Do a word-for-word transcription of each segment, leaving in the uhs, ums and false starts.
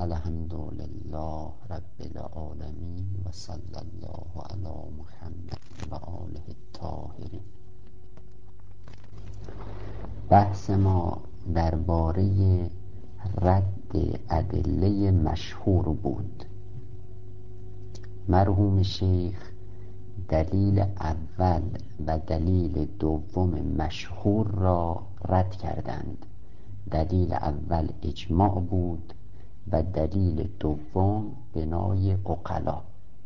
الحمد لله رب العالمین و صلی الله علی محمد و آله الطاهرین. بحث ما درباره رد ادله مشهور بود. مرحوم شیخ دلیل اول و دلیل دوم مشهور را رد کردند. دلیل اول اجماع بود و دلیل دوم بنای عقلا.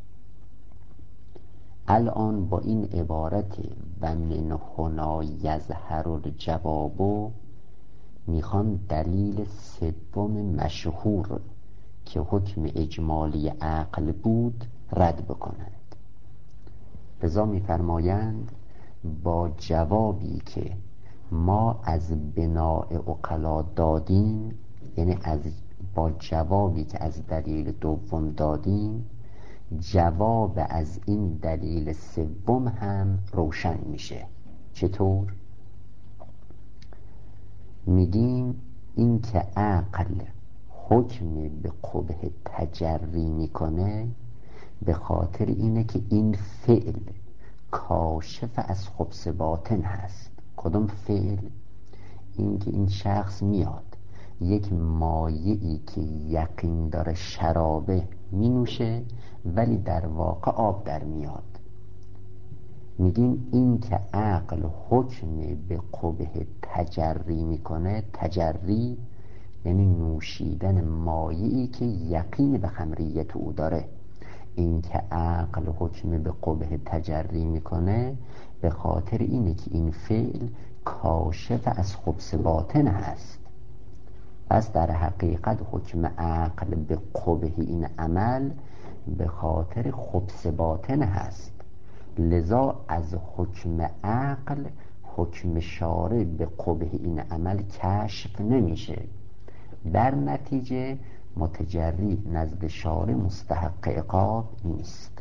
الان با این عبارت و من هنا یظهر الجواب میخوان دلیل سوم مشهور که حکم اجمالی عقل بود رد بکنند. لذا میفرمایند با جوابی که ما از بناء عقلا دادیم، یعنی از با جوابی که از دلیل دوم دادیم، جواب از این دلیل سوم هم روشن میشه. چطور؟ میگیم این که عقل حکم به قبح تجری میکنه به خاطر اینه که این فعل کاشف از خبث باطن هست. کدوم فعل؟ این که این شخص میاد یک مایعی که یقین داره شرابه می نوشه ولی در واقع آب در میاد. میگیم این که عقل حکم به قبح تجری میکنه، تجری یعنی نوشیدن مایعی که یقین به خمریت او داره. این که عقل حکم به قبح تجری میکنه به خاطر اینه که این فعل کاشف از خبث باطن هست. پس در حقیقت حکم عقل به قبح این عمل به خاطر خبث باطن هست. لذا از حکم عقل حکم شارع به قبح این عمل کشف نمیشه. در نتیجه متجری نزد شارع مستحق عقاب نیست.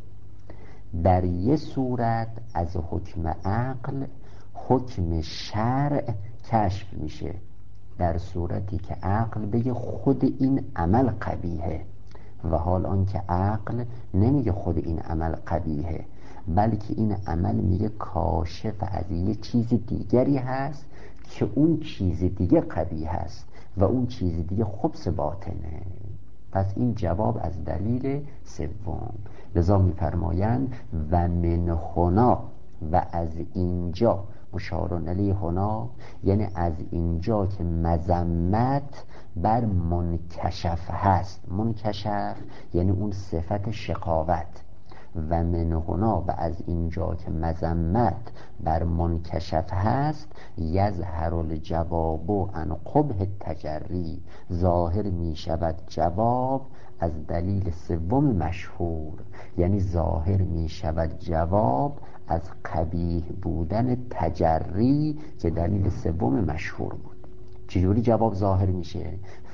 در یه صورت از حکم عقل حکم شرع کشف میشه، در صورتی که عقل بگه خود این عمل قبیحه، و حال آن که عقل نمیگه خود این عمل قبیحه، بلکه این عمل میگه کاشف از یه چیز دیگری هست که اون چیز دیگه قبیح هست و اون چیز دیگه خبث باطنه. پس این جواب از دلیل سوم. لذا میفرمایند و من هنا، و از اینجا، مشارون علیه هنا یعنی از اینجا که مذمت بر منکشف هست. منکشف یعنی اون صفت شقاوت. و من هنا، و از اینجا که مذمت بر منکشف هست، یظهر الجواب عن قبح تجری، ظاهر می شود جواب از دلیل سوم مشهور، یعنی ظاهر می شود جواب از قبیح بودن تجری که دلیل سوم مشهور بود. چجوری جواب ظاهر میشه؟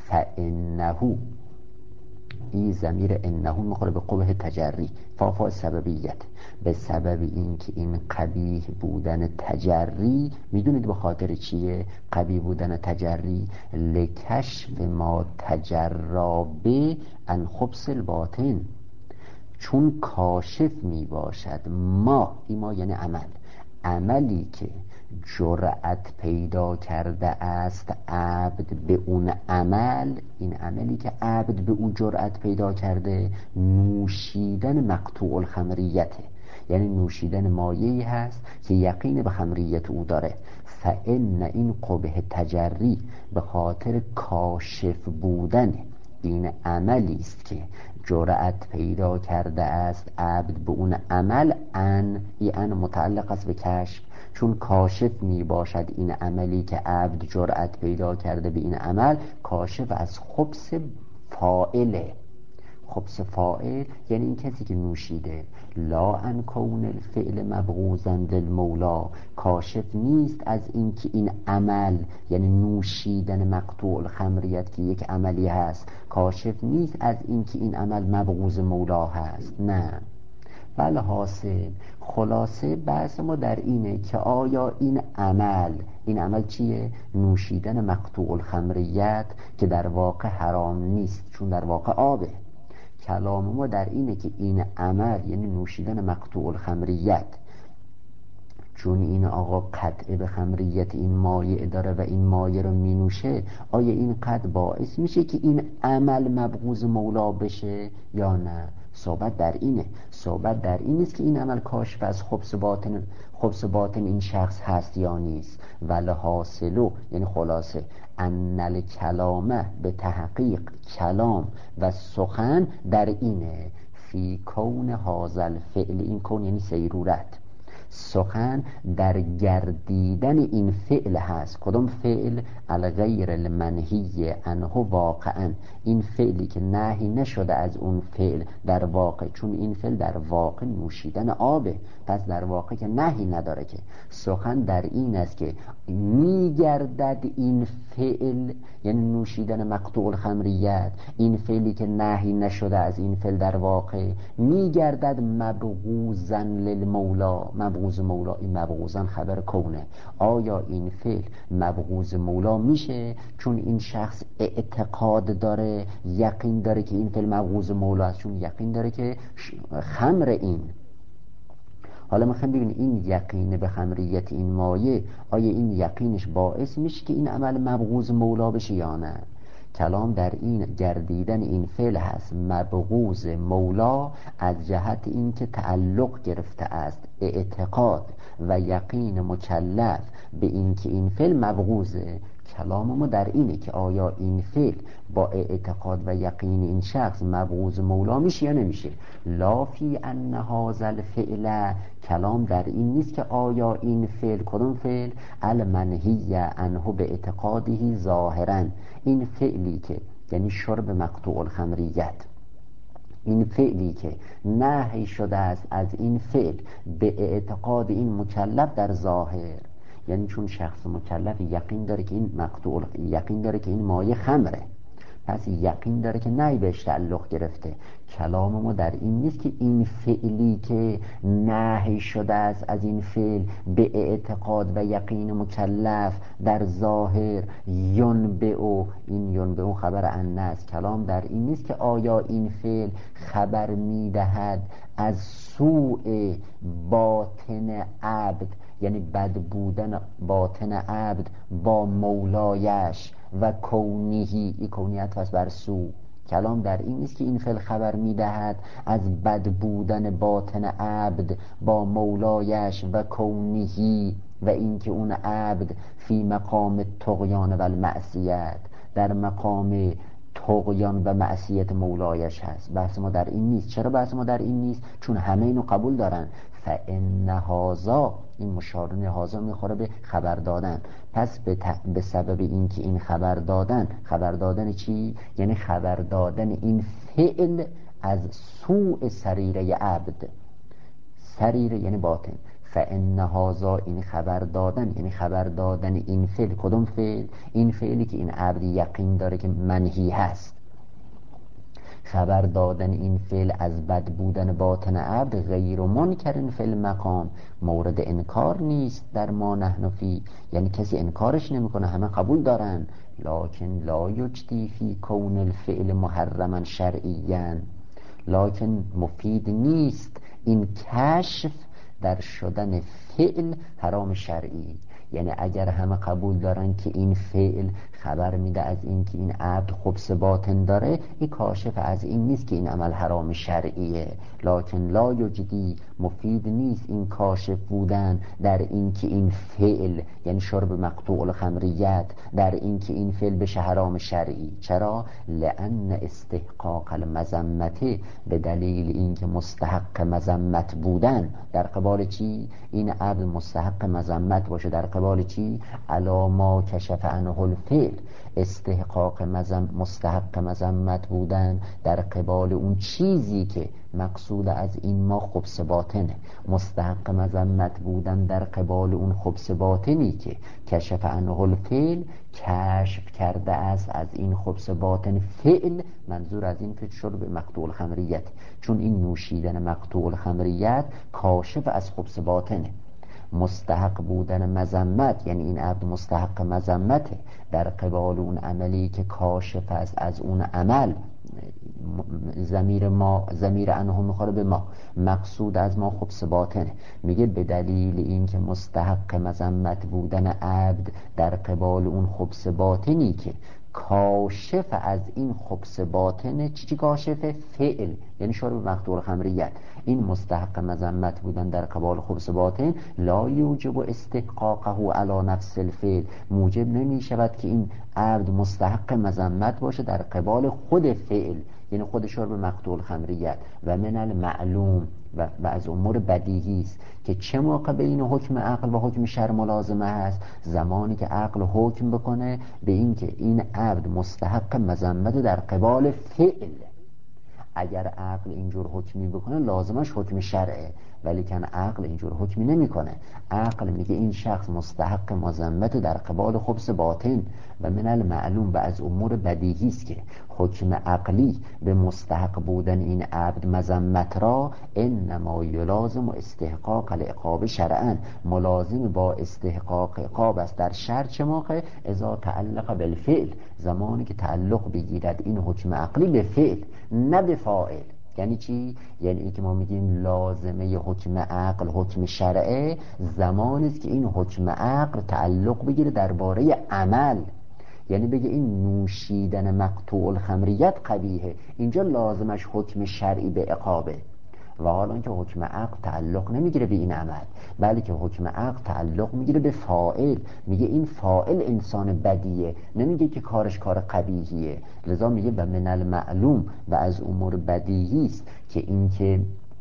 فانه، این ضمیر انه میخوره به قبح تجری، فافا سببیت، به سبب این که این قبیح بودن تجری، میدونید به خاطر چیه قبیح بودن تجری؟ لکشف ما تجرا به عن خبث الباطن، چون کاشف می باشد ما، این ما یعنی عمل، عملی که جرأت پیدا کرده است عبد به اون عمل، این عملی که عبد به اون جرأت پیدا کرده نوشیدن مقطوع الخمریته، یعنی نوشیدن مایه‌ای هست که یقین به خمریت او داره. فان این قبح تجری به خاطر کاشف بودن این عملی است که جرأت پیدا کرده است عبد به اون عمل، ان ای ان متعلق است به کشف، چون کاشف می باشد این عملی که عبد جرأت پیدا کرده به این عمل، کاشف از خبث فاعله. خبث فاعل یعنی این کسی که نوشیده. لا ان کون الفعل مبغوضا للمولا، کاشف نیست از این که این عمل یعنی نوشیدن مقطوع الخمریت که یک عملی هست، کاشف نیست از این که این عمل مبغوض مولا هست. نه، بله حاصل خلاصه بحث ما در اینه که آیا این عمل این عمل چیه؟ نوشیدن مقطوع الخمریت که در واقع حرام نیست چون در واقع آبه. کلام ما در اینه که این عمل یعنی نوشیدن مقطوع الخمریت چون این آقا قطع به خمریت این مایع داره و این مایع رو می نوشه، آیا این قطع باعث میشه که این عمل مبغوض مولا بشه یا نه؟ صحبت در اینه. صحبت در این است که این عمل کاشف از خبث باطن خبث باطن این شخص هست یا نیست. ولی حاصلو یعنی خلاصه ان الکلامه به تحقیق کلام و سخن در اینه فی کون هذا الفعل، این کون یعنی سیرورت، سخن در گردیدن این فعل هست. کدام فعل؟ الغیر المنهی عنه واقعا، این فعلی که نهی نشده از اون فعل در واقع، چون این فعل در واقع نوشیدن آبه، پس در واقع که نهی نداره. که سخن در این است که میگردد این فعل یعنی نوشیدن مقطوع الخمریت، این فعلی که نهی نشده از این فعل در واقع میگردد مبغوضا للمولا، مبغوض مولا. این مبغوضا خبر کونه. آیا این فعل مبغوض مولا میشه چون این شخص اعتقاد داره، یقین داره که این فعل مبغوض مولا است، چون یقین داره که خمر این. حالا میخوایم ببینیم این یقین به خمریت این مایه، آیا این یقینش باعث میشه که این عمل مبغوض مولا بشه یا نه؟ کلام در این گردیدن این فعل هست مبغوض مولا از جهت این که تعلق گرفته است اعتقاد و یقین مکلف به این که این فعل مبغوضه. کلام ما در اینه که آیا این فعل با اعتقاد و یقین این شخص مبغوض مولا میشه یا نمیشه. لا فی ان هذا الفعل، کلام در این نیست که آیا این فعل، کدوم فعل؟ المنهی عنه به اعتقاده ظاهرا، این فعلی که یعنی شرب مقطوع الخمریت، این فعلی که نهی شده است از این فعل به اعتقاد این مکلف در ظاهر، یعنی چون شخص مکلف یقین داره که این مقطوع، یقین داره که این مایه خمره، پس یقین داره که نهی بهش تعلق گرفته. کلام ما در این نیست که این فعلی که نهی شده است از این فعل به اعتقاد و یقین مکلف در ظاهر ینبئو، این ینبئو خبر ان است. کلام در این نیست که آیا این فعل خبر میدهد از سوء باطن عبد، یعنی بد بودن باطن عبد با مولایش و کونیهی، این کونیت هست بر سو. کلام در این نیست که این فعل خبر میدهد از بد بودن باطن عبد با مولایش و کونیهی و اینکه اون عبد فی مقام طغیان و المعصیت، در مقام طغیان و معصیت مولایش هست. بحث ما در این نیست. چرا بحث ما در این نیست؟ چون همه اینو قبول دارن. فإن هذا، این مشارن هذا میخوره به خبر دادن، پس به, ت... به سبب اینکه این خبر دادن، خبر دادن چی؟ یعنی خبر دادن این فعل از سوء سریره عبد، سریره یعنی باطن. فإن هذا، این خبر دادن یعنی خبر دادن این فعل. کدوم فعل؟ این فعلی که این عبد یقین داره که منهی هست. خبر دادن این فعل از بد بودن باطن عبد غیر منکر فی المقام، مورد انکار نیست در ما نحن فی، یعنی کسی انکارش نمیکنه، همه قبول دارن. لکن لا یجدی فی کون الفعل محرما شرعیا، لکن مفید نیست این کشف در شدن فعل حرام شرعی. یعنی اگر همه قبول دارن که این فعل خبر میده از این که این عبد خبث باطن داره، این کاشف از این نیست که این عمل حرام شرعیه. لکن لا یجدی، مفید نیست این کاشف بودن در این که این فعل یعنی شرب مقطوع الخمریت، در این که این فعل بشه حرام شرعی. چرا؟ لأن استحقاق المذمت، به دلیل این که مستحق مذمت بودن در قبال چی؟ این عبد مستحق مذمت باشه در قبال قبال چی؟ علی ما کشف عنه الفعل، استحقاق مذم مستحق مذمت بودن در قبال اون چیزی که مقصود از این ما خبث باطنه، مستحق مذمت بودن در قبال اون خبث باطنی که کشف عنه الفعل، کشف کرده است از این خبث باطن فعل. منظور از این فعل شروع به مقطوع الخمریت، چون این نوشیدن مقطوع الخمریت کاشف از خبث باطنه. مستحق بودن مذمت یعنی این عبد مستحق مذمته در قبال اون عملی که کاشف است از اون عمل. ضمیر ما ضمیر انه میخوره به ما، مقصود از ما خبث باطنه. میگه به دلیل اینکه مستحق مذمت بودن عبد در قبال اون خبث باطنی که کاشف از این خبث باطنه، چی چی کاشفه؟ فعل، یعنی شروع به مقطوع الخمریت. این مستحق مذمت بودن در قبال خبث باطن لا یوجب استحقاقه علی نفس الفعل، موجب نمی شود که این عبد مستحق مذمت باشه در قبال خود فعل، یعنی خود شروع به مقطوع الخمریت. و من المعلوم و, و از امور بدیهی است که چه موقع بین حکم عقل و حکم شرع ملازمه هست؟ زمانی که عقل حکم بکنه به این که این عبد مستحق مذمت در قبال فعل. اگر عقل اینجور حکمی بکنه لازمش حکم شرعه، ولی کن عقل اینجور حکمی نمیکنه. عقل میگه این شخص مستحق مذمت در قبال خبث باطن. و من المعلوم و از امور بدیهی است که حکم عقلی به مستحق بودن این عبد مذمت را انما یلازم استحقاق العقاب شرعا، ملازم با استحقاق عقاب است در شرع. چه موقع؟ اذا تعلق بالفعل، زمانی که تعلق بگیرد این حکم عقلی به فعل نه به فاعل. یعنی چی؟ یعنی این که ما میگیم لازمه حکم عقل حکم شرعه زمانی است که این حکم عقل تعلق بگیره درباره عمل، یعنی بگه این نوشیدن مقطوع الخمریت قبیحه، اینجا لازمش حکم شرعی به عقابه. و حالا که حکم عقل تعلق نمیگیره به این عمل، بلکه حکم عقل تعلق میگیره به فاعل، میگه این فاعل انسان بدیه، نمیگه که کارش کار قبیحیه. لذا میگه و من المعلوم و از امور بدیهی است که این که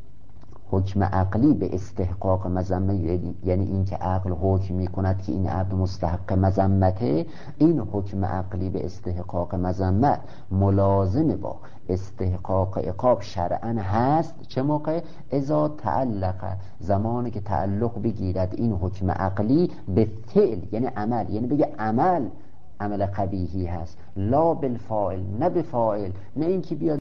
حکم عقلی به استحقاق مذمت، یعنی این که عقل حکم میکند که این عبد مستحق مذمته، این حکم عقلی به استحقاق مذمت ملازم با استحقاق عقاب شرعا هست. چه موقع؟ اذا تعلق، زمانی که تعلق بگیرد این حکم عقلی به فعل یعنی عمل، یعنی بگه عمل عمل قبیحی هست، لا بالفاعل، نه به فاعل، نه اینکه بیاد